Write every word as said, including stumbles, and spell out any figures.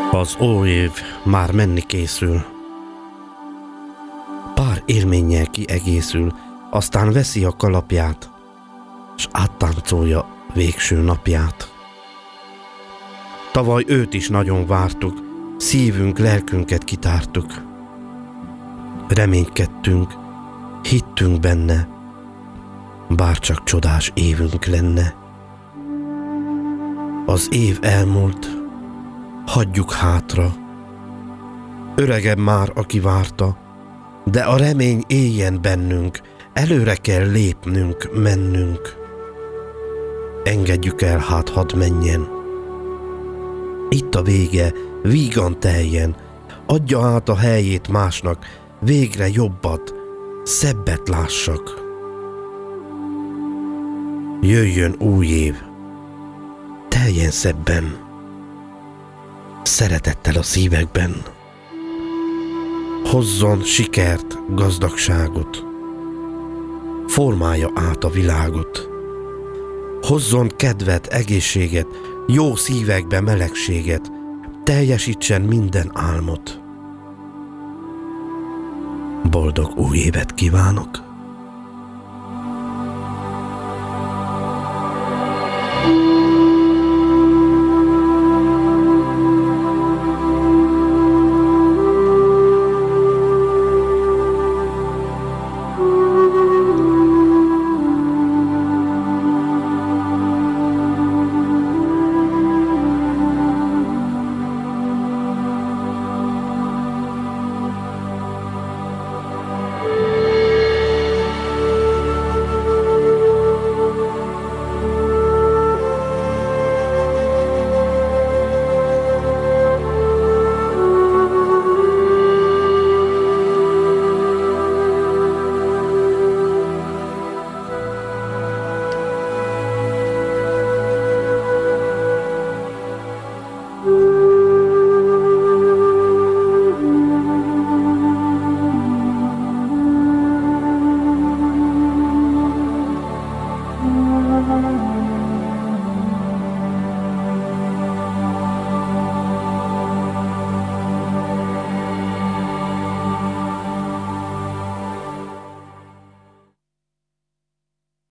Az új év már menni készül. Pár élménnyel kiegészül, aztán veszi a kalapját, s áttáncolja végső napját. Tavaly őt is nagyon vártuk, szívünk, lelkünket kitártuk. Reménykedtünk, hittünk benne, bárcsak csodás évünk lenne. Az év elmúlt, hagyjuk hátra. Öregebb már, aki várta, de a remény éljen bennünk, előre kell lépnünk, mennünk. Engedjük el, hát hadd menjen. Itt a vége, vígan teljen, adja át a helyét másnak, végre jobbat, szebbet lássak. Jöjjön új év, teljen szebben, szeretettel a szívekben. Hozzon sikert, gazdagságot, formálja át a világot. Hozzon kedvet, egészséget, jó szívekbe melegséget, teljesítsen minden álmot. Boldog új évet kívánok!